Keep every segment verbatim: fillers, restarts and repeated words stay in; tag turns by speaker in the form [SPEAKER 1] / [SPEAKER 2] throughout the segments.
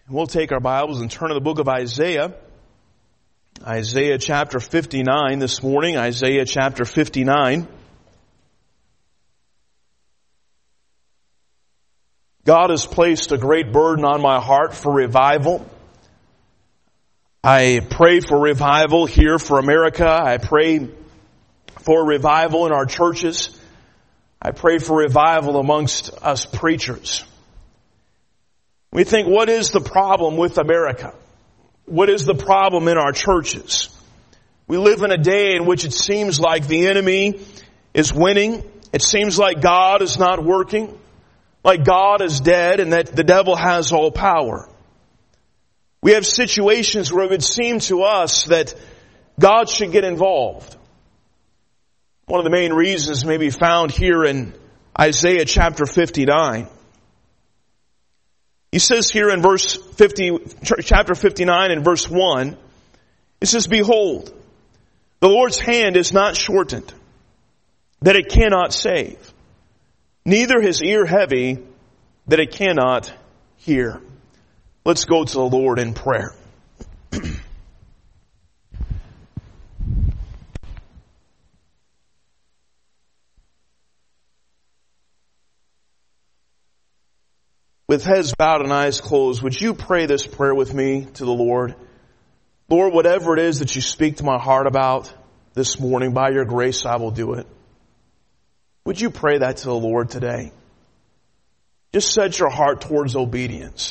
[SPEAKER 1] We'll take our Bibles and turn to the book of Isaiah. Isaiah chapter fifty-nine this morning. Isaiah chapter fifty-nine. God has placed a great burden on my heart for revival. I pray for revival here for America. I pray for revival in our churches. I pray for revival amongst us preachers. We think, what is the problem with America? What is the problem in our churches? We live in a day in which it seems like the enemy is winning. It seems like God is not working, like God is dead and that the devil has all power. We have situations where it would seem to us that God should get involved. One of the main reasons may be found here in Isaiah chapter fifty-nine. He says here in verse fifty, chapter fifty-nine and verse one, it says, "Behold, the Lord's hand is not shortened, that it cannot save, neither his ear heavy, that it cannot hear." Let's go to the Lord in prayer. With heads bowed and eyes closed, would you pray this prayer with me to the Lord? Lord, whatever it is that you speak to my heart about this morning, by your grace, I will do it. Would you pray that to the Lord today? Just set your heart towards obedience.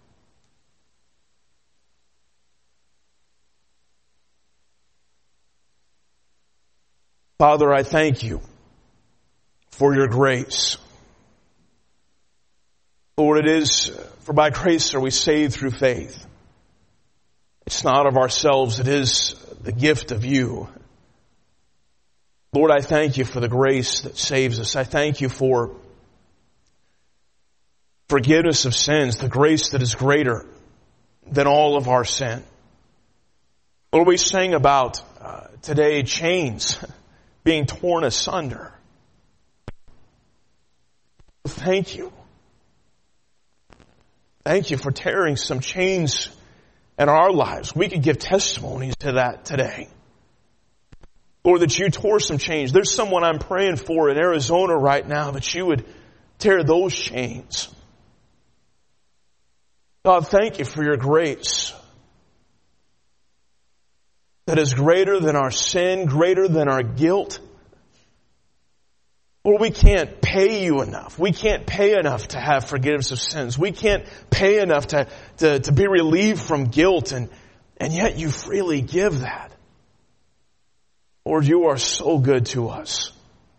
[SPEAKER 1] Father, I thank you for your grace. Lord, it is, for by grace are we saved through faith. It's not of ourselves, it is the gift of you. Lord, I thank you for the grace that saves us. I thank you for forgiveness of sins, the grace that is greater than all of our sin. Lord, we sang about uh, today chains being torn asunder. Thank you. Thank you for tearing some chains in our lives. We could give testimonies to that today. Lord, that you tore some chains. There's someone I'm praying for in Arizona right now that you would tear those chains. God, thank you for your grace that is greater than our sin, greater than our guilt. Lord, we can't pay you enough. We can't pay enough to have forgiveness of sins. We can't pay enough to, to, to be relieved from guilt, and, and yet you freely give that. Lord, you are so good to us.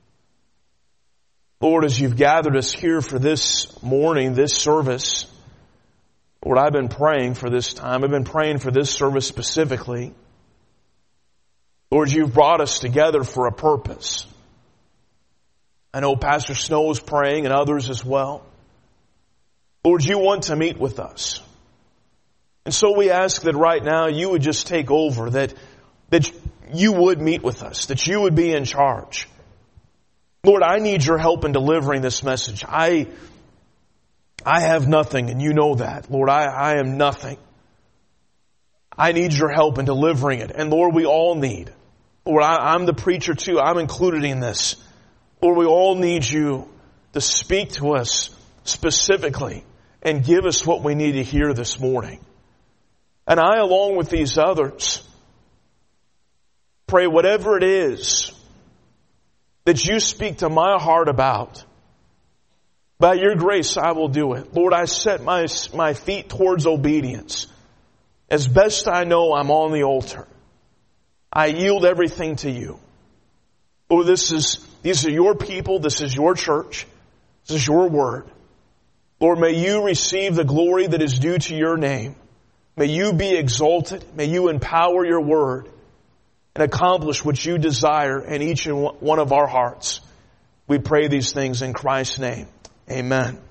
[SPEAKER 1] Lord, as you've gathered us here for this morning, this service, Lord, I've been praying for this time. I've been praying for this service specifically. Lord, you've brought us together for a purpose. I know Pastor Snow is praying and others as well. Lord, you want to meet with us. And so we ask that right now you would just take over, that, that you would meet with us, that you would be in charge. Lord, I need your help in delivering this message. I, I have nothing, and you know that. Lord, I, I am nothing. I need your help in delivering it. And Lord, we all need. Lord, I, I'm the preacher too. I'm included in this. Lord, we all need you to speak to us specifically and give us what we need to hear this morning. And I, along with these others, pray whatever it is that you speak to my heart about, by your grace I will do it. Lord, I set my, my feet towards obedience. As best I know, I'm on the altar. I yield everything to you. Lord, this is, these are your people. This is your church. This is your word. Lord, may you receive the glory that is due to your name. May you be exalted. May you empower your word and accomplish what you desire in each and one of our hearts. We pray these things in Christ's name. Amen.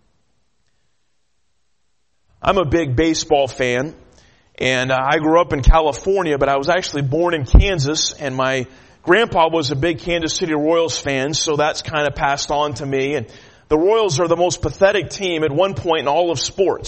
[SPEAKER 1] I'm a big baseball fan, and I grew up in California, but I was actually born in Kansas, and my grandpa was a big Kansas City Royals fan, so that's kind of passed on to me. And the Royals are the most pathetic team at one point in all of sports.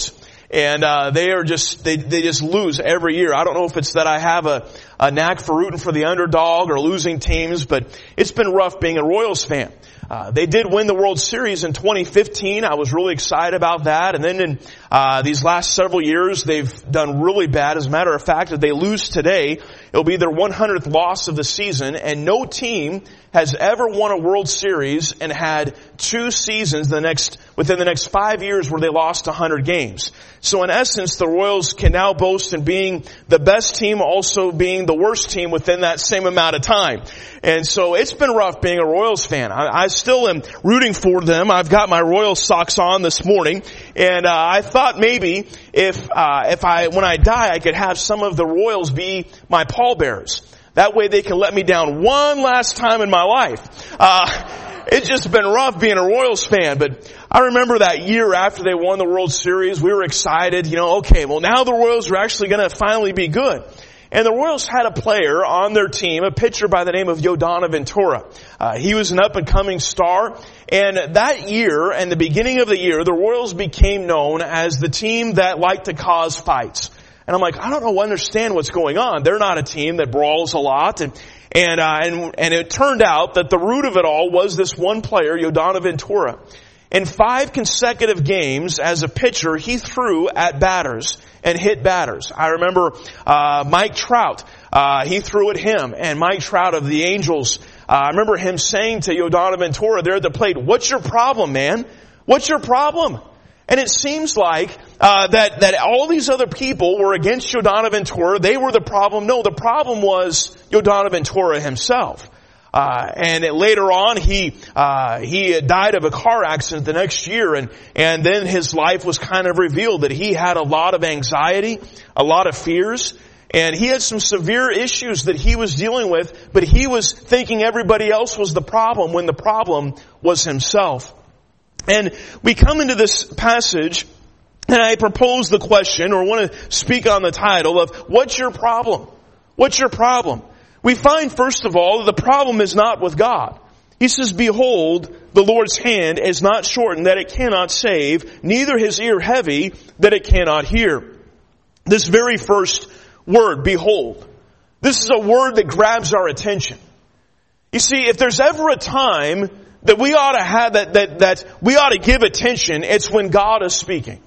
[SPEAKER 1] And uh they are just, they they just lose every year. I don't know if it's that I have a, a knack for rooting for the underdog or losing teams, but it's been rough being a Royals fan. Uh, they did win the World Series in twenty fifteen. I was really excited about that. And then in uh these last several years, they've done really bad. As a matter of fact, if they lose today, it'll be their one hundredth loss of the season. And no team has ever won a World Series and had two seasons the next within the next five years where they lost one hundred games. So in essence, the Royals can now boast in being the best team, also being the worst team within that same amount of time. And so it's been rough being a Royals fan. I, I still am rooting for them. I've got my Royals socks on this morning, and uh, I thought maybe if uh, if I when I die, I could have some of the Royals be my pallbearers. That way they can let me down one last time in my life. Uh, it's just been rough being a Royals fan, but I remember that year after they won the World Series, we were excited, you know, okay, well now the Royals are actually going to finally be good. And the Royals had a player on their team, a pitcher by the name of Yordano Ventura. Uh, he was an up-and-coming star. And that year, and the beginning of the year, the Royals became known as the team that liked to cause fights. And I'm like, I don't know, understand what's going on. They're not a team that brawls a lot. And, and, uh, and, and it turned out that the root of it all was this one player, Yordano Ventura. In five consecutive games as a pitcher, he threw at batters and hit batters. I remember, uh, Mike Trout, uh, he threw at him, and Mike Trout of the Angels, uh, I remember him saying to Yordano Ventura there at the plate, "What's your problem, man? What's your problem?" And it seems like uh that that all these other people were against Yordano Ventura. They were the problem. No, the problem was Yordano Ventura himself. Uh and it, later on, he uh he died of a car accident the next year, and and then his life was kind of revealed that he had a lot of anxiety, a lot of fears, and he had some severe issues that he was dealing with, but he was thinking everybody else was the problem when the problem was himself. And we come into this passage, and I propose the question, or want to speak on the title of, what's your problem? What's your problem? We find, first of all, that the problem is not with God. He says, "Behold, the Lord's hand is not shortened that it cannot save, neither his ear heavy that it cannot hear." This very first word, behold, this is a word that grabs our attention. You see, if there's ever a time that we ought to have, that, that, that we ought to give attention, it's when God is speaking.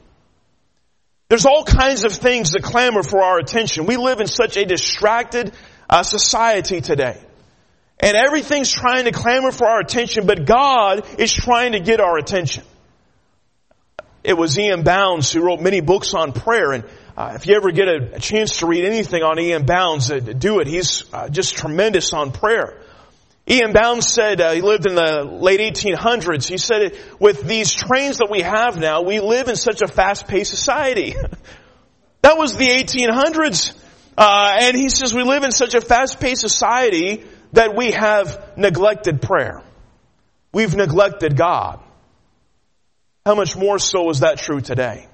[SPEAKER 1] There's all kinds of things that clamor for our attention. We live in such a distracted uh, society today. And everything's trying to clamor for our attention, but God is trying to get our attention. It was Ian Bounds who wrote many books on prayer, and uh, if you ever get a, a chance to read anything on Ian Bounds, uh, do it. He's uh, just tremendous on prayer. Ian Bounds said, uh, he lived in the late eighteen hundreds, he said, with these trains that we have now, we live in such a fast-paced society. That was the eighteen hundreds. Uh, and he says we live in such a fast-paced society that we have neglected prayer. We've neglected God. How much more so is that true today?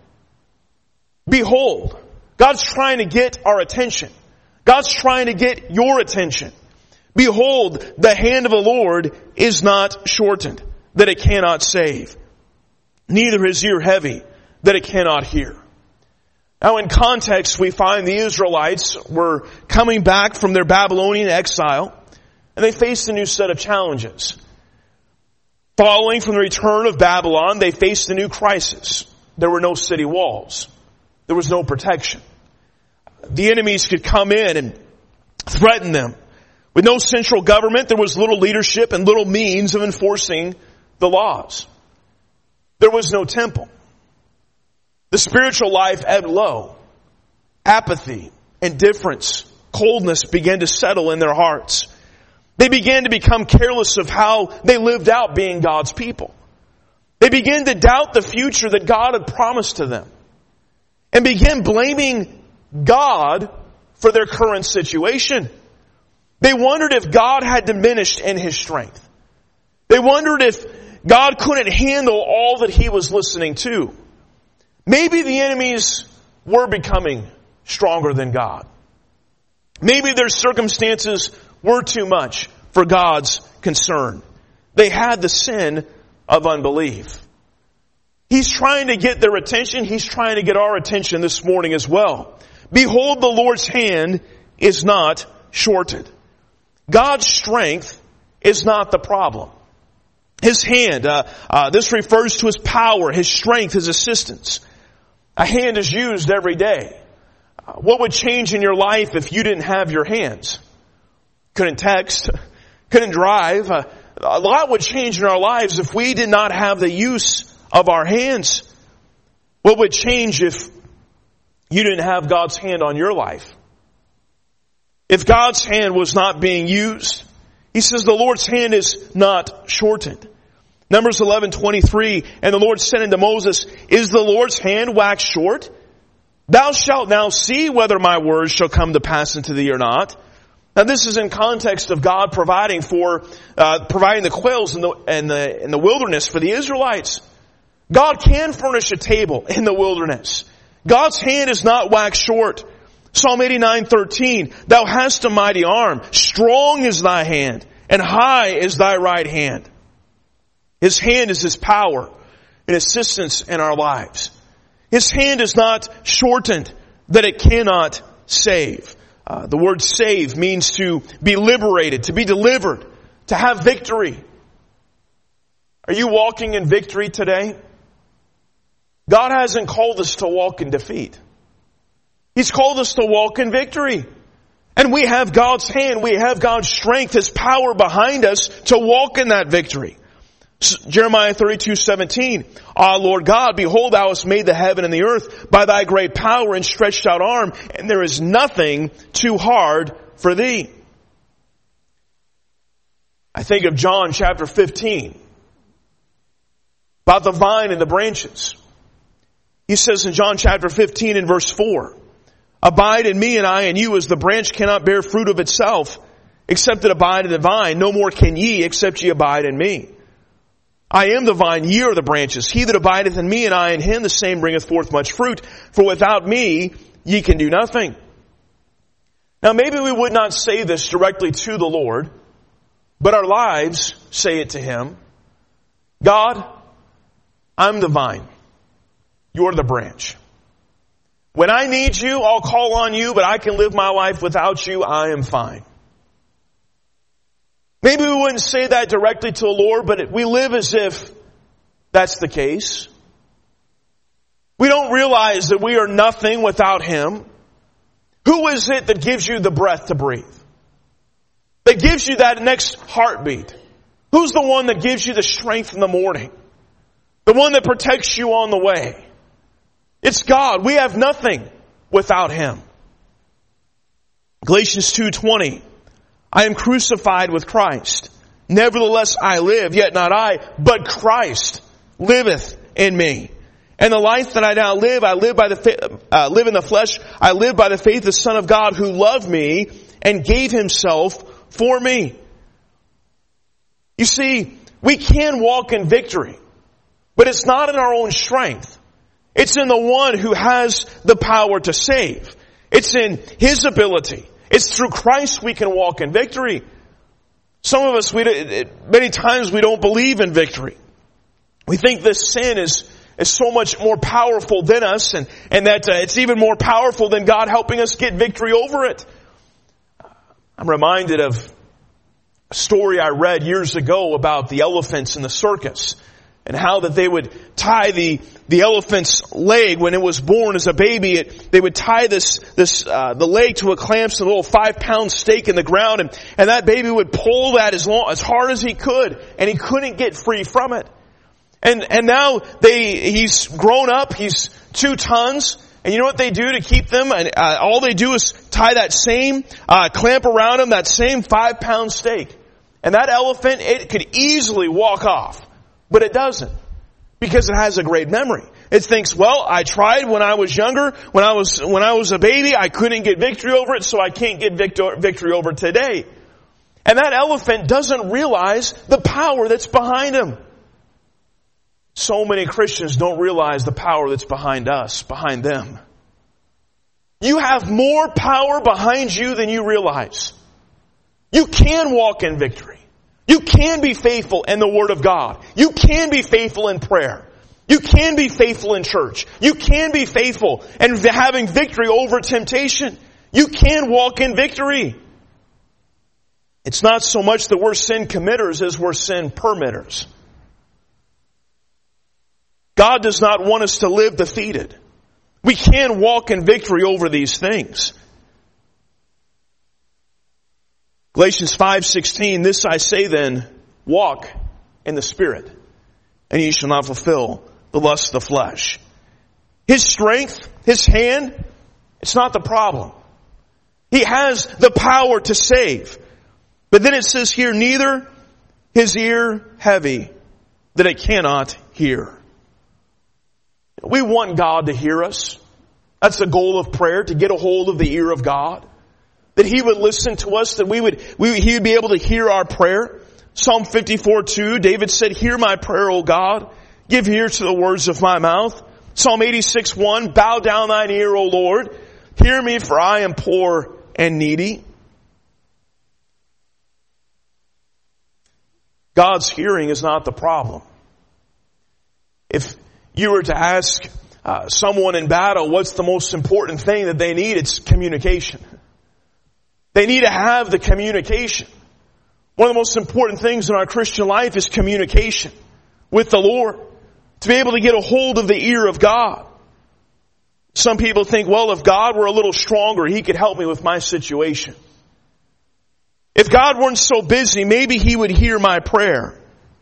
[SPEAKER 1] Behold, God's trying to get our attention. God's trying to get your attention. Behold, the hand of the Lord is not shortened, that it cannot save, neither his ear heavy, that it cannot hear. Now in context, we find the Israelites were coming back from their Babylonian exile, and they faced a new set of challenges. Following from the return of Babylon, they faced a new crisis. There were no city walls. There was no protection. The enemies could come in and threaten them. With no central government, there was little leadership and little means of enforcing the laws. There was no temple. The spiritual life ebbed low. Apathy, indifference, coldness began to settle in their hearts. They began to become careless of how they lived out being God's people. They began to doubt the future that God had promised to them, and began blaming God for their current situation. They wondered if God had diminished in his strength. They wondered if God couldn't handle all that he was listening to. Maybe the enemies were becoming stronger than God. Maybe their circumstances were too much for God's concern. They had the sin of unbelief. He's trying to get their attention. He's trying to get our attention this morning as well. Behold, the Lord's hand is not shortened. God's strength is not the problem. His hand, uh, uh, this refers to His power, His strength, His assistance. A hand is used every day. Uh, what would change in your life if you didn't have your hands? Couldn't text, couldn't drive. Uh, a lot would change in our lives if we did not have the use of our hands. What would change if you didn't have God's hand on your life? If God's hand was not being used, He says the Lord's hand is not shortened. Numbers eleven twenty-three, and the Lord said unto Moses, is the Lord's hand waxed short? Thou shalt now see whether my words shall come to pass unto thee or not. Now this is in context of God providing for, uh, providing the quails in the, in the, in the wilderness for the Israelites. God can furnish a table in the wilderness. God's hand is not waxed short. Psalm eighty-nine thirteen, thou hast a mighty arm, strong is thy hand, and high is thy right hand. His hand is His power and assistance in our lives. His hand is not shortened that it cannot save. Uh, the word save means to be liberated, to be delivered, to have victory. Are you walking in victory today? God hasn't called us to walk in defeat. He's called us to walk in victory. And we have God's hand, we have God's strength, His power behind us to walk in that victory. Jeremiah thirty-two seventeen, Ah, Lord God, behold, thou hast made the heaven and the earth by thy great power and stretched out arm, and there is nothing too hard for thee. I think of John chapter fifteen, about the vine and the branches. He says in John chapter fifteen and verse four, abide in me and I in you, as the branch cannot bear fruit of itself, except it abide in the vine. No more can ye, except ye abide in me. I am the vine, ye are the branches. He that abideth in me and I in him, the same bringeth forth much fruit. For without me, ye can do nothing. Now maybe we would not say this directly to the Lord, but our lives say it to Him. God, I'm the vine. You're the branch. When I need you, I'll call on you, but I can live my life without you. I am fine. Maybe we wouldn't say that directly to the Lord, but we live as if that's the case. We don't realize that we are nothing without Him. Who is it that gives you the breath to breathe? That gives you that next heartbeat? Who's the one that gives you the strength in the morning? The one that protects you on the way? It's God. We have nothing without Him. Galatians two twenty. I am crucified with Christ. Nevertheless I live, yet not I, but Christ liveth in me. And the life that I now live, I live by the uh, live in the flesh. I live by the faith of the Son of God, who loved me and gave Himself for me. You see, we can walk in victory, but it's not in our own strength. It's in the one who has the power to save. It's in His ability. It's through Christ we can walk in victory. Some of us, we many times we don't believe in victory. We think this sin is, is so much more powerful than us, and, and that uh, it's even more powerful than God helping us get victory over it. I'm reminded of a story I read years ago about the elephants in the circus, and how that they would tie the, the elephant's leg when it was born as a baby. It, they would tie this, this, uh, the leg to a clamp, a little five pound stake in the ground, and, and that baby would pull that as long, as hard as he could, and he couldn't get free from it. And, and now they, he's grown up, he's two tons, and you know what they do to keep them? And, uh, all they do is tie that same, uh, clamp around him, that same five pound stake. And that elephant, it could easily walk off. But it doesn't, because it has a great memory. It thinks, well, I tried when I was younger, when I was when I was a baby, I couldn't get victory over it, so I can't get victor- victory over it today. And that elephant doesn't realize the power that's behind him. So many Christians don't realize the power that's behind us, behind them. You have more power behind you than you realize. You can walk in victory. You can be faithful in the Word of God. You can be faithful in prayer. You can be faithful in church. You can be faithful and having victory over temptation. You can walk in victory. It's not so much that we're sin committers as we're sin permitters. God does not want us to live defeated. We can walk in victory over these things. Galatians five sixteen, this I say then, walk in the Spirit, and ye shall not fulfill the lust of the flesh. His strength, His hand, it's not the problem. He has the power to save. But then it says here, neither His ear heavy, that it cannot hear. We want God to hear us. That's the goal of prayer, to get a hold of the ear of God. That He would listen to us, that we would, we, He would be able to hear our prayer. Psalm fifty-four two, David said, hear my prayer, O God. Give ear to the words of my mouth. Psalm eighty-six one, bow down thine ear, O Lord. Hear me, for I am poor and needy. God's hearing is not the problem. If you were to ask uh, someone in battle what's the most important thing that they need, it's communication. They need to have the communication. One of the most important things in our Christian life is communication with the Lord. To be able to get a hold of the ear of God. Some people think, well, if God were a little stronger, He could help me with my situation. If God weren't so busy, maybe He would hear my prayer.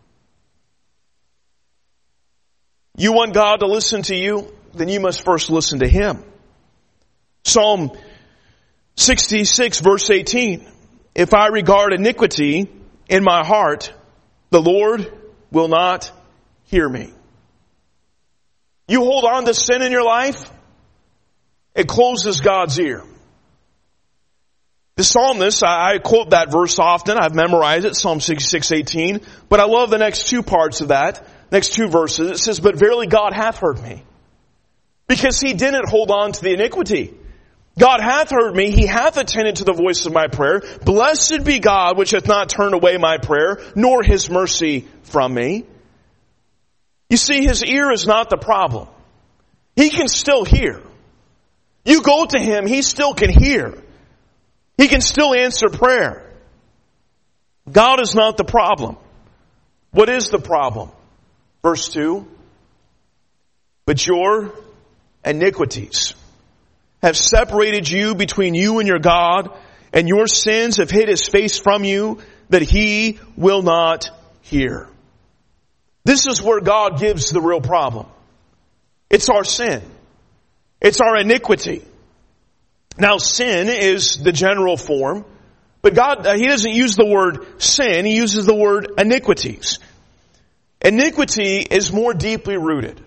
[SPEAKER 1] You want God to listen to you? Then you must first listen to Him. Psalm sixty-six verse eighteen. If I regard iniquity in my heart, the Lord will not hear me. You hold on to sin in your life, it closes God's ear. The psalmist, I quote that verse often. I've memorized it, Psalm sixty-six eighteen. But I love the next two parts of that, next two verses. It says, but verily God hath heard me. Because He didn't hold on to the iniquity. God hath heard me, He hath attended to the voice of my prayer. Blessed be God, which hath not turned away my prayer, nor His mercy from me. You see, His ear is not the problem. He can still hear. You go to Him, He still can hear. He can still answer prayer. God is not the problem. What is the problem? Verse two. But your iniquities have separated you between you and your God, and your sins have hid His face from you, that He will not hear. This is where God gives the real problem. It's our sin. It's our iniquity. Now, sin is the general form, but God, uh, He doesn't use the word sin, He uses the word iniquities. Iniquity is more deeply rooted.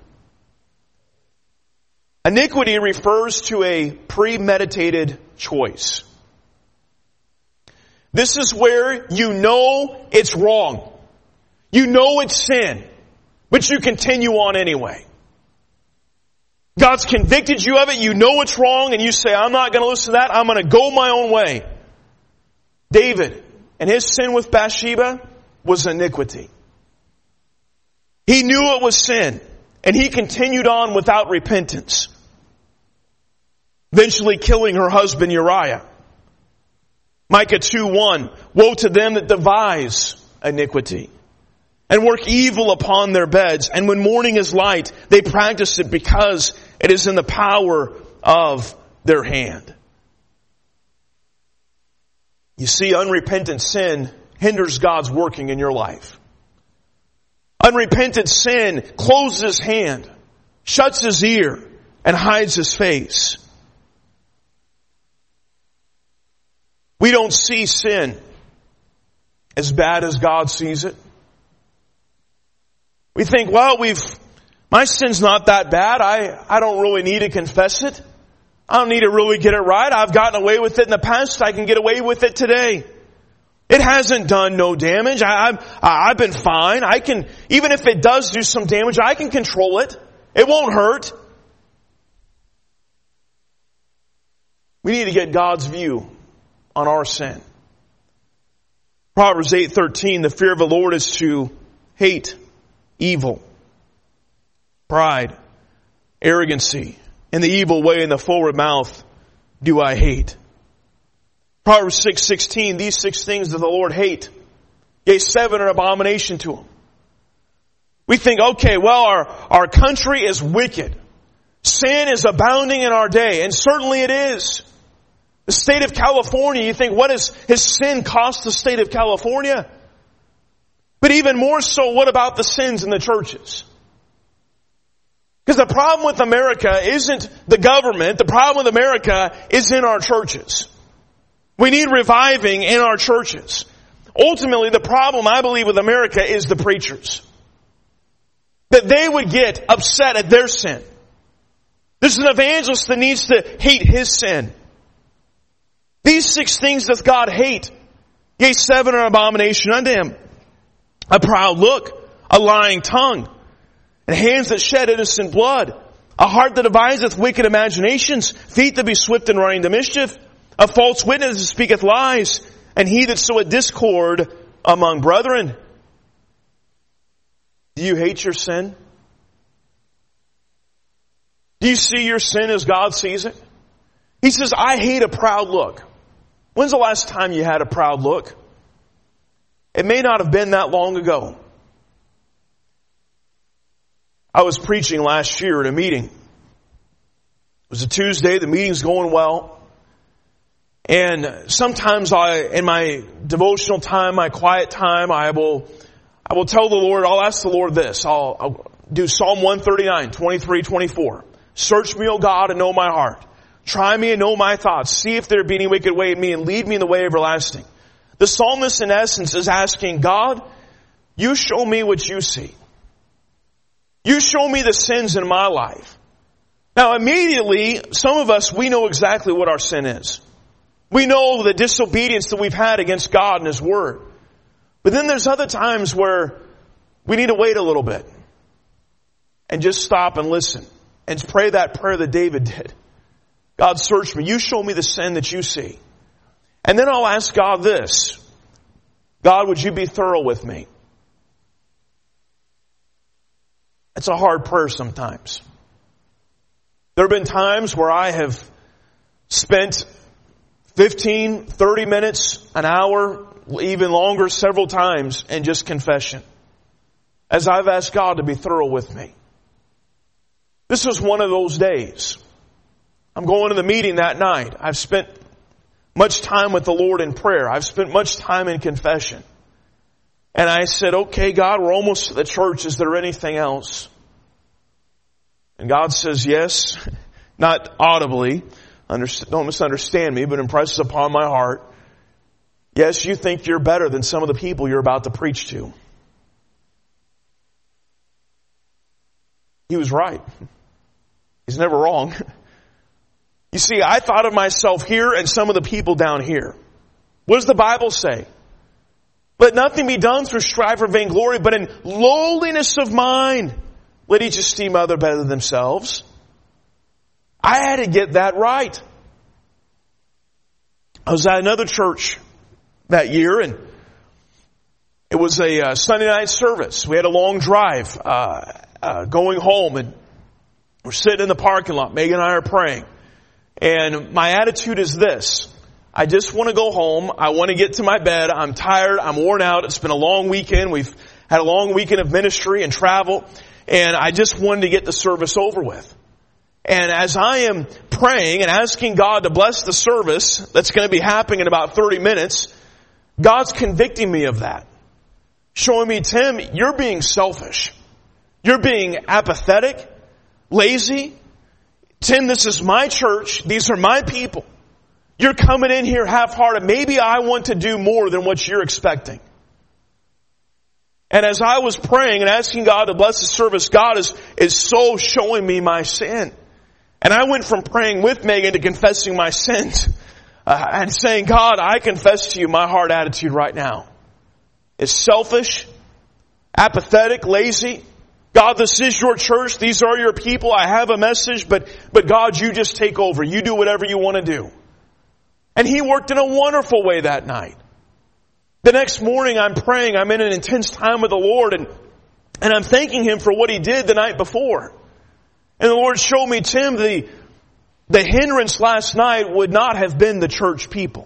[SPEAKER 1] Iniquity refers to a premeditated choice. This is where you know it's wrong. You know it's sin, but you continue on anyway. God's convicted you of it, you know it's wrong, and you say, I'm not going to listen to that, I'm going to go my own way. David and his sin with Bathsheba was iniquity. He knew it was sin, and he continued on without repentance, eventually killing her husband Uriah. Micah two one, woe to them that devise iniquity and work evil upon their beds. And when morning is light, they practice it because it is in the power of their hand. You see, unrepentant sin hinders God's working in your life. Unrepentant sin closes His hand, shuts His ear, and hides His face. We don't see sin as bad as God sees it. We think, well, we've, my sin's not that bad. I, I don't really need to confess it. I don't need to really get it right. I've gotten away with it in the past. I can get away with it today. It hasn't done no damage. I, I've, I've been fine. I can, even if it does do some damage, I can control it. It won't hurt. We need to get God's view on our sin. Proverbs eight thirteen, the fear of the Lord is to hate evil, pride, arrogancy, and the evil way in the forward mouth do I hate. Proverbs six sixteen, these six things does the Lord hate. Yea, seven are abomination to him. We think, okay, well, our, our country is wicked. Sin is abounding in our day, and certainly it is. The state of California, you think, what has, has sin cost the state of California? But even more so, what about the sins in the churches? Because the problem with America isn't the government. The problem with America is in our churches. We need reviving in our churches. Ultimately, the problem, I believe, with America is the preachers. That they would get upset at their sin. There's an evangelist that needs to hate his sin. These six things doth God hate. Yea, seven are abomination unto him. A proud look, a lying tongue, and hands that shed innocent blood, a heart that deviseth wicked imaginations, feet that be swift in running to mischief, a false witness that speaketh lies, and he that soweth discord among brethren. Do you hate your sin? Do you see your sin as God sees it? He says, I hate a proud look. When's the last time you had a proud look? It may not have been that long ago. I was preaching last year at a meeting. It was a Tuesday. The meeting's going well. And sometimes I, in my devotional time, my quiet time, I will, I will tell the Lord, I'll ask the Lord this. I'll, I'll do Psalm one thirty-nine, twenty-three, twenty-four. Search me, O God, and know my heart. Try me and know my thoughts. See if there be any wicked way in me, and lead me in the way everlasting. The psalmist, in essence, is asking, God, you show me what you see. You show me the sins in my life. Now, immediately, some of us, we know exactly what our sin is. We know the disobedience that we've had against God and His Word. But then there's other times where we need to wait a little bit and just stop and listen and pray that prayer that David did. God, search me. You show me the sin that you see. And then I'll ask God this. God, would you be thorough with me? It's a hard prayer sometimes. There have been times where I have spent fifteen, thirty minutes, an hour, even longer, several times in just confession. As I've asked God to be thorough with me. This was one of those days. I'm going to the meeting that night. I've spent much time with the Lord in prayer. I've spent much time in confession. And I said, okay, God, we're almost to the church. Is there anything else? And God says, yes, not audibly. Don't misunderstand me, but impresses upon my heart. Yes, you think you're better than some of the people you're about to preach to. He was right. He's never wrong. You see, I thought of myself here and some of the people down here. What does the Bible say? Let nothing be done through strife or vainglory, but in lowliness of mind, let each esteem other better than themselves. I had to get that right. I was at another church that year, and it was a uh, Sunday night service. We had a long drive uh, uh, going home, and we're sitting in the parking lot. Megan and I are praying. And my attitude is this. I just want to go home. I want to get to my bed. I'm tired. I'm worn out. It's been a long weekend. We've had a long weekend of ministry and travel. And I just wanted to get the service over with. And as I am praying and asking God to bless the service that's going to be happening in about thirty minutes, God's convicting me of that. Showing me, Tim, you're being selfish. You're being apathetic, lazy. Tim, this is my church. These are my people. You're coming in here half-hearted. Maybe I want to do more than what you're expecting. And as I was praying and asking God to bless the service, God is, is so showing me my sin. And I went from praying with Megan to confessing my sins. Uh, and saying, God, I confess to you my heart attitude right now. It's selfish, apathetic, lazy. God, this is your church. These are your people. I have a message, but, but God, you just take over. You do whatever you want to do. And He worked in a wonderful way that night. The next morning I'm praying. I'm in an intense time with the Lord, and, and I'm thanking Him for what He did the night before. And the Lord showed me, Tim, the, the hindrance last night would not have been the church people.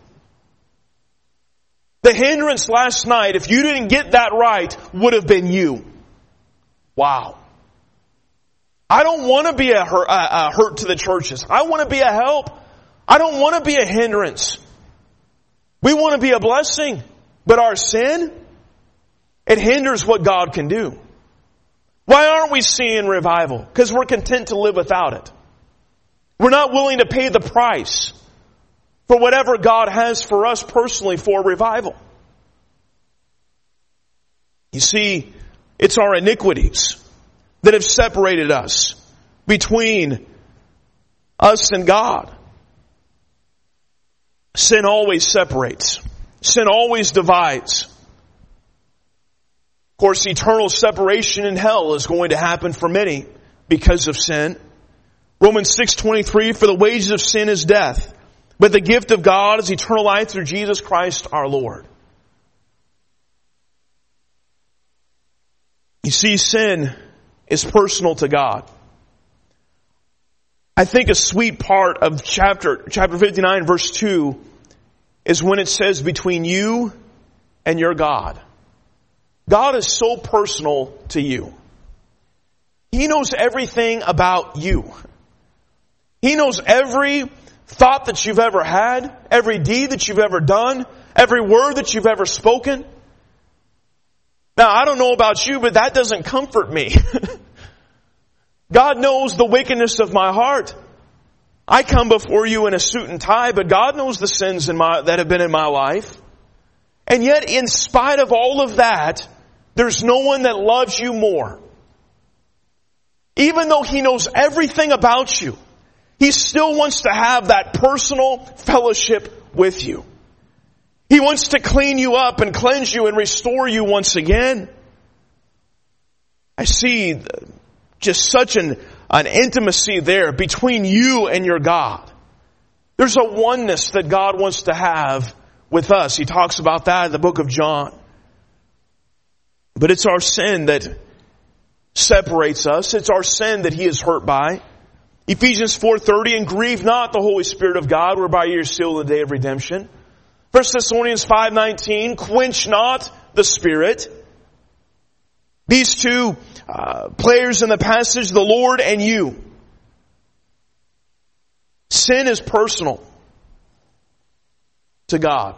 [SPEAKER 1] The hindrance last night, if you didn't get that right, would have been you. Wow. I don't want to be a hurt, a hurt to the churches. I want to be a help. I don't want to be a hindrance. We want to be a blessing. But our sin, it hinders what God can do. Why aren't we seeing revival? Because we're content to live without it. We're not willing to pay the price for whatever God has for us personally for revival. You see, it's our iniquities that have separated us between us and God. Sin always separates. Sin always divides. Of course, eternal separation in hell is going to happen for many because of sin. Romans six twenty-three, for the wages of sin is death, but the gift of God is eternal life through Jesus Christ our Lord. You see, sin is personal to God. I think a sweet part of chapter, chapter fifty-nine, verse two, is when it says between you and your God. God is so personal to you. He knows everything about you. He knows every thought that you've ever had, every deed that you've ever done, every word that you've ever spoken. Now, I don't know about you, but that doesn't comfort me. God knows the wickedness of my heart. I come before you in a suit and tie, but God knows the sins in my, that have been in my life. And yet, in spite of all of that, there's no one that loves you more. Even though He knows everything about you, He still wants to have that personal fellowship with you. He wants to clean you up and cleanse you and restore you once again. I see just such an, an intimacy there between you and your God. There's a oneness that God wants to have with us. He talks about that in the book of John. But it's our sin that separates us. It's our sin that He is hurt by. Ephesians four thirty, and grieve not the Holy Spirit of God, whereby you are sealed in the day of redemption. First Thessalonians five nineteen, quench not the Spirit. These two uh, players in the passage, the Lord and you. Sin is personal to God.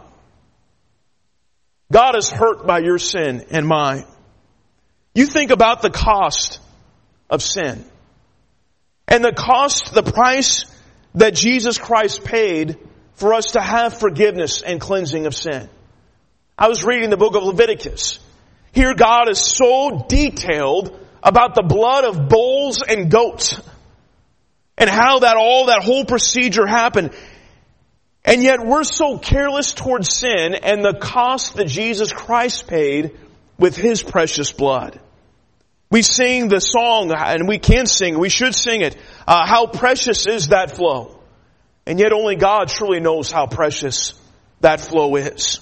[SPEAKER 1] God is hurt by your sin and mine. You think about the cost of sin. And the cost, the price that Jesus Christ paid for us to have forgiveness and cleansing of sin. I was reading the book of Leviticus. Here God is so detailed about the blood of bulls and goats and how that all that whole procedure happened. And yet we're so careless towards sin and the cost that Jesus Christ paid with His precious blood. We sing the song, and we can sing, we should sing it, uh, how precious is that flow. And yet only God truly knows how precious that flow is.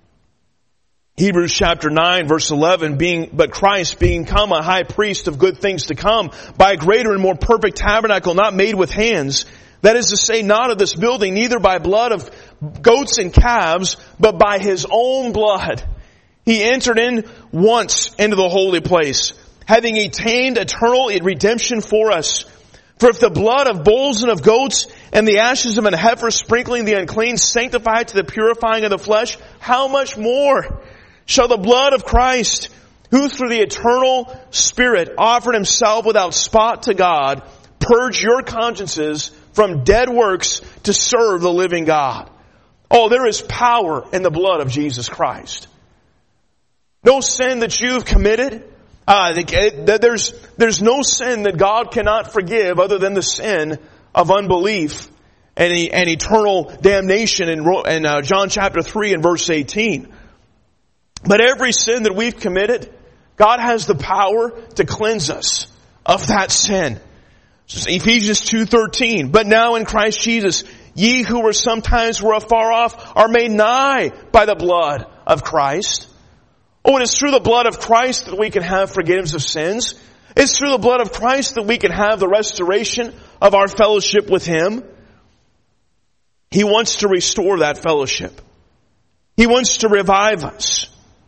[SPEAKER 1] Hebrews chapter nine verse eleven, being, but Christ being come a high priest of good things to come, by a greater and more perfect tabernacle not made with hands, that is to say, not of this building, neither by blood of goats and calves, but by His own blood. He entered in once into the holy place, having attained eternal redemption for us. For if the blood of bulls and of goats and the ashes of an heifer sprinkling the unclean sanctify to the purifying of the flesh, how much more shall the blood of Christ, who through the eternal Spirit offered Himself without spot to God, purge your consciences from dead works to serve the living God. Oh, there is power in the blood of Jesus Christ. No sin that you've committed, Uh, there's, there's no sin that God cannot forgive other than the sin of unbelief and, and eternal damnation in, in uh, John chapter three and verse eighteen. But every sin that we've committed, God has the power to cleanse us of that sin. Ephesians two thirteen, but now in Christ Jesus, ye who were sometimes were afar off are made nigh by the blood of Christ. Oh, it is through the blood of Christ that we can have forgiveness of sins. It's through the blood of Christ that we can have the restoration of our fellowship with Him. He wants to restore that fellowship. He wants to revive us.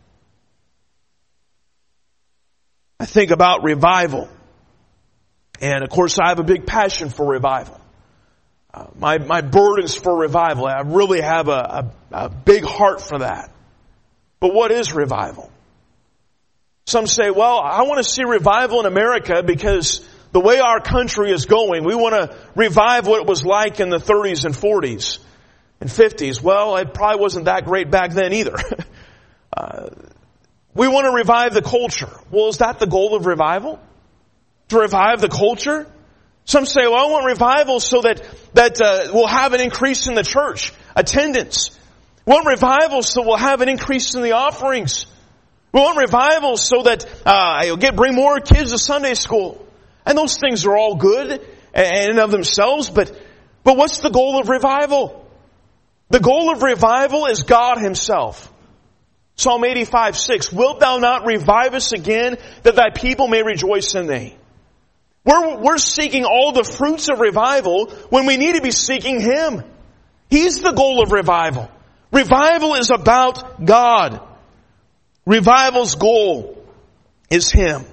[SPEAKER 1] I think about revival. And of course I have a big passion for revival. Uh, my, my burdens for revival. I really have a, a, a big heart for that. But what is revival? Some say, well, I want to see revival in America because the way our country is going, we want to revive what it was like in the thirties and forties and fifties. Well, it probably wasn't that great back then either. uh, we want to revive the culture. Well, is that the goal of revival? To revive the culture? Some say, well, I want revival so that, that uh, we'll have an increase in the church attendance. We want revival so we'll have an increase in the offerings. We want revival so that uh, you'll get bring more kids to Sunday school. And those things are all good and of themselves, but, but what's the goal of revival? The goal of revival is God Himself. Psalm eighty-five, six, wilt thou not revive us again that thy people may rejoice in thee? We're, we're seeking all the fruits of revival when we need to be seeking Him. He's the goal of revival. Revival is about God. Revival's goal is Him.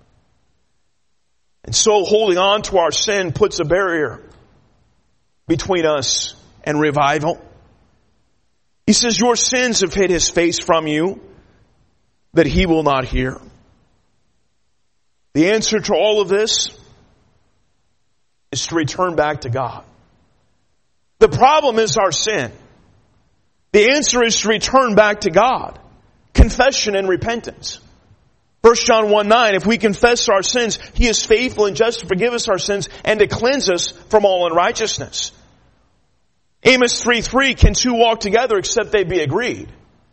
[SPEAKER 1] And so holding on to our sin puts a barrier between us and revival. He says, your sins have hid His face from you, that He will not hear. The answer to all of this is to return back to God. The problem is our sin. The answer is to return back to God. Confession and repentance. First John one nine, if we confess our sins, He is faithful and just to forgive us our sins and to cleanse us from all unrighteousness. Amos three three, can two walk together except they be agreed?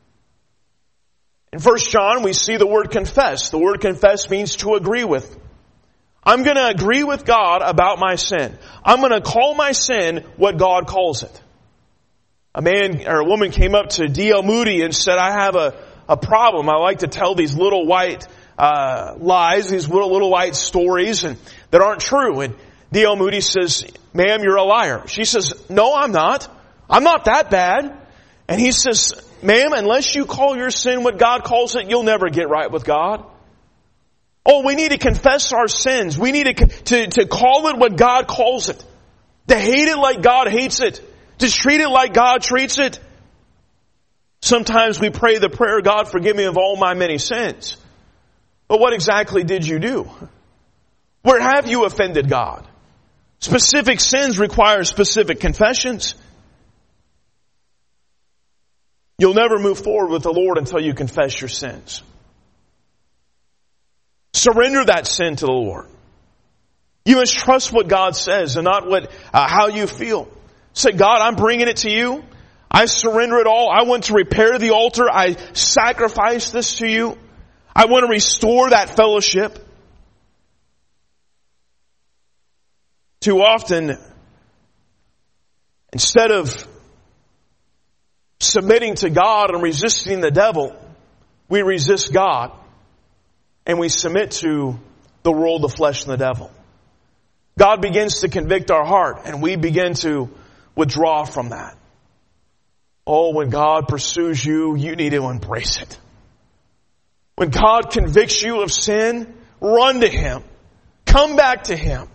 [SPEAKER 1] In First John, we see the word confess. The word confess means to agree with. I'm going to agree with God about my sin. I'm going to call my sin what God calls it. A man or a woman came up to D L Moody and said, I have a, a problem. I like to tell these little white uh lies, these little, little white stories and that aren't true. And D L Moody says, ma'am, you're a liar. She says, no, I'm not. I'm not that bad. And he says, ma'am, unless you call your sin what God calls it, you'll never get right with God. Oh, we need to confess our sins. We need to, to, to call it what God calls it. To hate it like God hates it. To treat it like God treats it. Sometimes we pray the prayer, God, forgive me of all my many sins. But what exactly did you do? Where have you offended God? Specific sins require specific confessions. You'll never move forward with the Lord until you confess your sins. Surrender that sin to the Lord. You must trust what God says and not what uh, how you feel. Say, God, I'm bringing it to you. I surrender it all. I want to repair the altar. I sacrifice this to you. I want to restore that fellowship. Too often, instead of submitting to God and resisting the devil, we resist God and we submit to the world, the flesh, and the devil. God begins to convict our heart and we begin to withdraw from that. Oh, when God pursues you, you need to embrace it. When God convicts you of sin, run to Him. Come back to Him.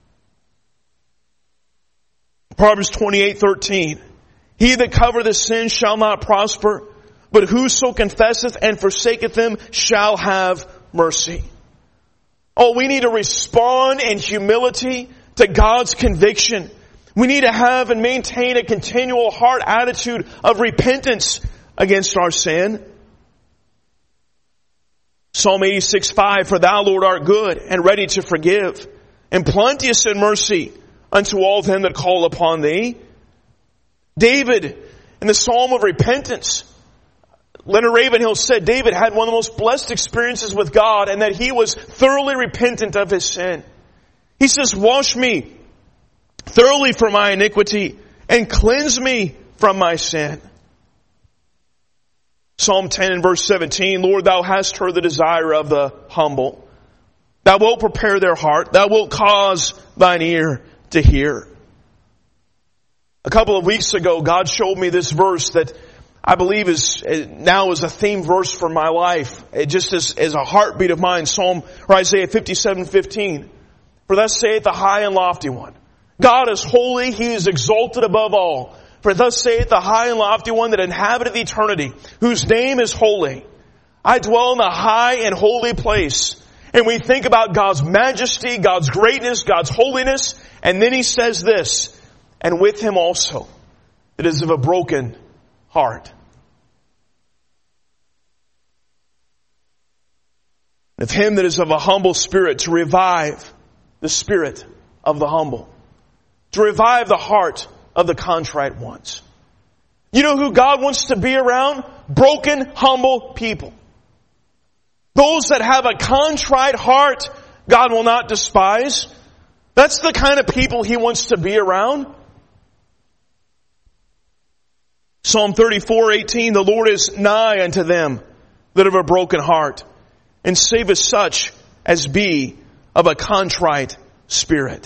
[SPEAKER 1] Proverbs twenty-eight thirteen. He that covereth sin shall not prosper, but whoso confesseth and forsaketh them shall have mercy. Oh, we need to respond in humility to God's conviction. We need to have and maintain a continual heart attitude of repentance against our sin. Psalm eighty-six five, for thou, Lord, art good and ready to forgive, and plenteous in mercy unto all them that call upon thee. David, in the Psalm of repentance, Leonard Ravenhill said David had one of the most blessed experiences with God and that he was thoroughly repentant of his sin. He says, wash me thoroughly from my iniquity and cleanse me from my sin. Psalm ten and verse seventeen, Lord, thou hast heard the desire of the humble. Thou wilt prepare their heart. Thou wilt cause thine ear to hear. A couple of weeks ago, God showed me this verse that I believe is now is a theme verse for my life. It just is, is a heartbeat of mine. Psalm or Isaiah fifty-seven fifteen. For thus saith the high and lofty one. God is holy. He is exalted above all. For thus saith the high and lofty one that inhabiteth eternity, whose name is holy. I dwell in the high and holy place. And we think about God's majesty, God's greatness, God's holiness. And then He says this, and with Him also, it is of a broken heart. Of Him that is of a humble spirit, to revive the spirit of the humble. To revive the heart of the contrite ones. You know who God wants to be around? Broken, humble people. Those that have a contrite heart, God will not despise. That's the kind of people He wants to be around. Psalm thirty-four eighteen, the Lord is nigh unto them that have a broken heart, and saveth such as be of a contrite spirit.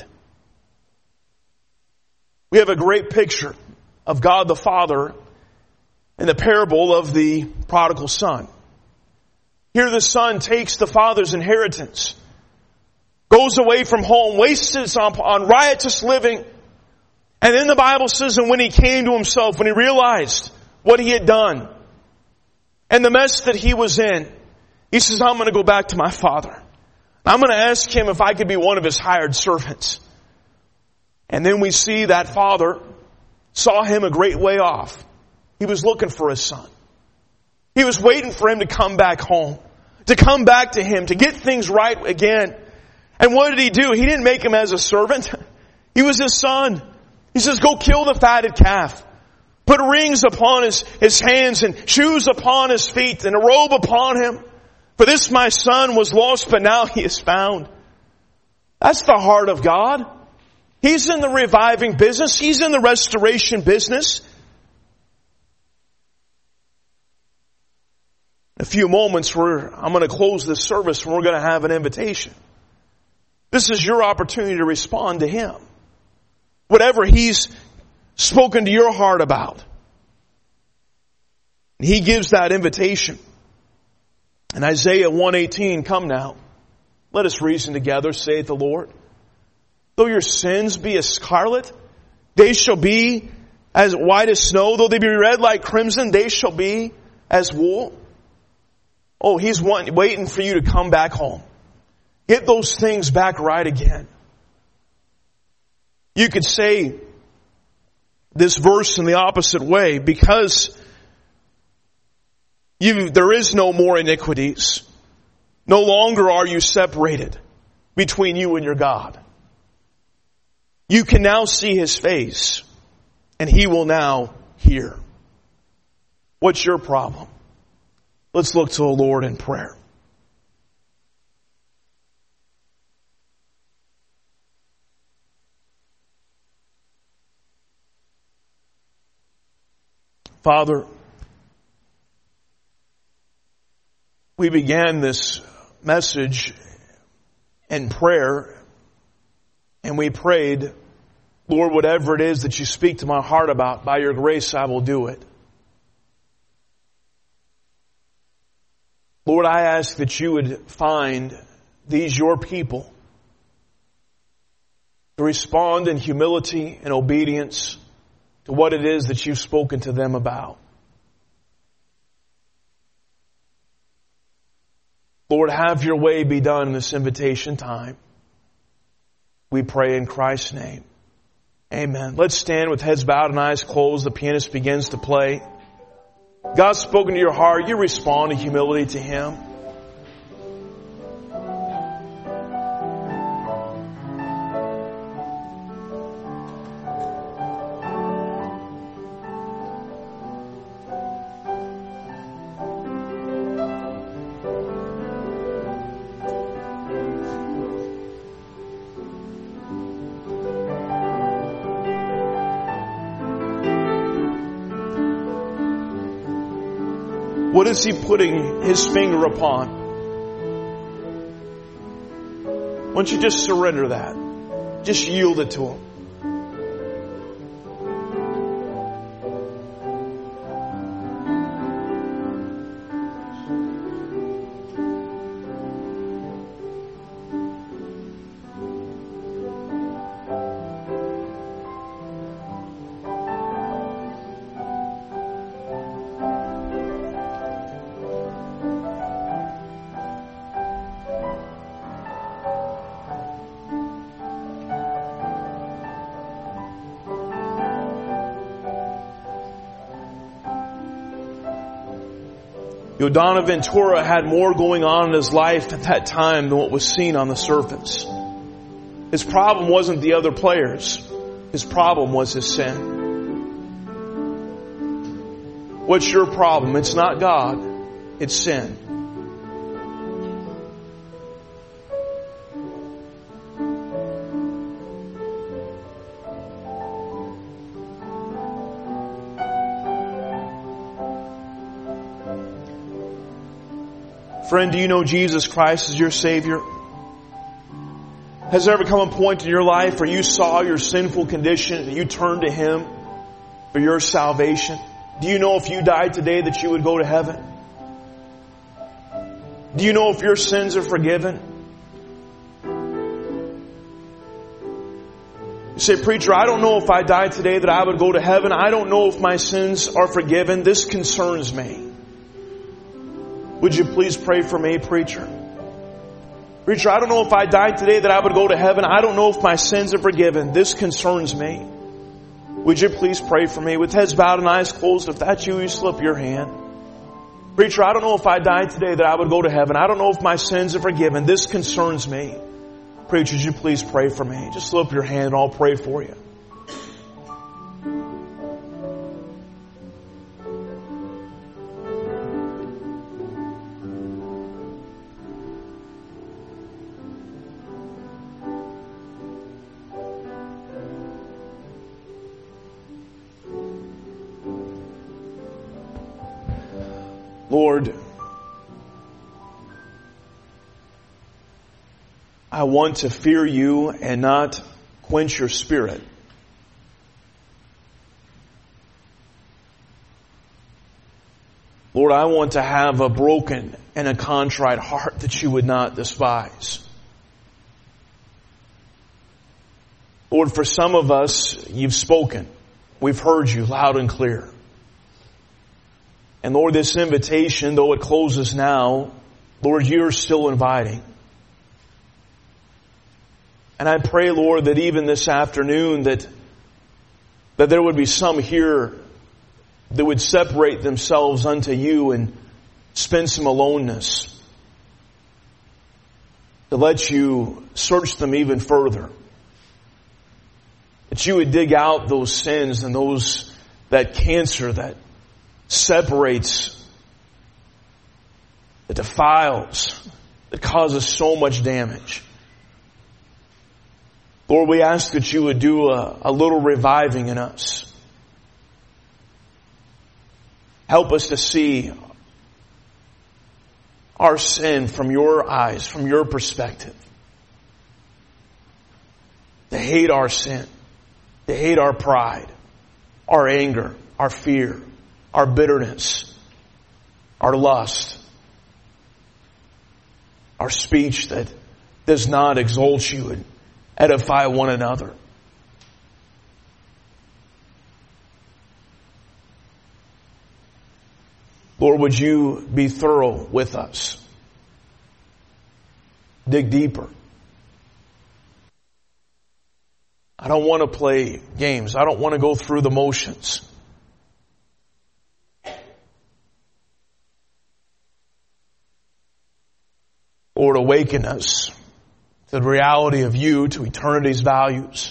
[SPEAKER 1] We have a great picture of God the Father in the parable of the prodigal son. Here the son takes the father's inheritance, goes away from home, wastes it on, on riotous living. And then the Bible says, and when he came to himself, when he realized what he had done and the mess that he was in, he says, I'm going to go back to my father. I'm going to ask him if I could be one of his hired servants. And then we see that father saw him a great way off. He was looking for his son. He was waiting for him to come back home, to come back to him, to get things right again. And what did he do? He didn't make him as a servant. He was his son. He says, go kill the fatted calf. Put rings upon his, his hands and shoes upon his feet and a robe upon him. For this my son was lost, but now he is found. That's the heart of God. He's in the reviving business. He's in the restoration business. In a few moments, we're, I'm going to close this service and we're going to have an invitation. This is your opportunity to respond to Him. Whatever He's spoken to your heart about. He gives that invitation. In Isaiah one eighteen, come now, let us reason together, saith the Lord. Though your sins be as scarlet, they shall be as white as snow. Though they be red like crimson, they shall be as wool. Oh, He's wanting, waiting for you to come back home. Get those things back right again. You could say this verse in the opposite way, because you, there is no more iniquities. No longer are you separated between you and your God. You can now see His face, and He will now hear. What's your problem? Let's look to the Lord in prayer. Father, we began this message in prayer, and we prayed, Lord, whatever it is that you speak to my heart about, by your grace I will do it. Lord, I ask that you would find these your people to respond in humility and obedience to what it is that you've spoken to them about. Lord, have your way be done in this invitation time. We pray in Christ's name. Amen. Let's stand with heads bowed and eyes closed. The pianist begins to play. God's spoken to your heart. You respond in humility to Him. What is He putting His finger upon? don't you just surrender that? Just yield it to Him. You know, Donna Ventura had more going on in his life at that time than what was seen on the surface. His problem wasn't the other players. His problem was his sin. What's your problem? It's not God. It's sin. Friend, do you know Jesus Christ as your Savior? Has there ever come a point in your life where you saw your sinful condition and you turned to Him for your salvation? Do you know if you died today that you would go to heaven? Do you know if your sins are forgiven? You say, preacher, I don't know if I died today that I would go to heaven. I don't know if my sins are forgiven. This concerns me. Would you please pray for me, preacher? Preacher, I don't know if I died today that I would go to heaven. I don't know if my sins are forgiven. This concerns me. Would you please pray for me? With heads bowed and eyes closed, if that's you, you slip your hand. Preacher, I don't know if I died today that I would go to heaven. I don't know if my sins are forgiven. This concerns me. Preacher, would you please pray for me? Just slip your hand and I'll pray for you. Lord, I want to fear You and not quench Your Spirit. Lord, I want to have a broken and a contrite heart that You would not despise. Lord, for some of us, You've spoken. We've heard You loud and clear. And Lord, this invitation, though it closes now, Lord, You're still inviting. And I pray, Lord, that even this afternoon that, that there would be some here that would separate themselves unto You and spend some aloneness. To let You search them even further. That You would dig out those sins and those, that cancer that separates, that defiles, that causes so much damage. Lord, we ask that You would do a, a little reviving in us. Help us to see our sin from Your eyes, from Your perspective. To hate our sin, to hate our pride, our anger, our fear, our bitterness, our lust, our speech that does not exalt You and edify one another. Lord, would You be thorough with us? Dig deeper. I don't want to play games. I don't want to go through the motions. Lord, awaken us to the reality of You, to eternity's values.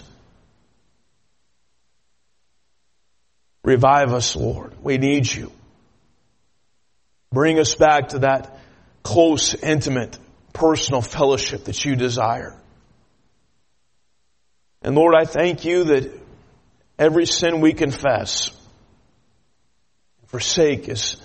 [SPEAKER 1] Revive us, Lord. We need You. Bring us back to that close, intimate, personal fellowship that You desire. And Lord, I thank You that every sin we confess, forsake is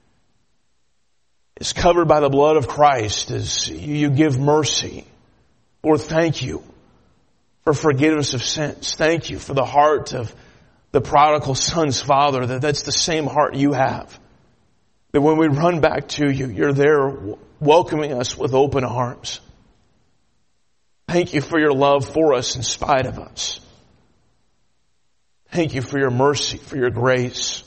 [SPEAKER 1] is covered by the blood of Christ as You give mercy Lord, thank you for forgiveness of sins. Thank you for the heart of the prodigal son's father, that that's the same heart you have. That when we run back to you, you're there welcoming us with open arms. Thank you for your love for us in spite of us. Thank you for your mercy, for your grace.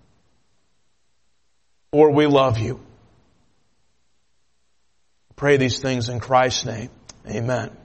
[SPEAKER 1] Lord, we love you. Pray these things in Christ's name. Amen.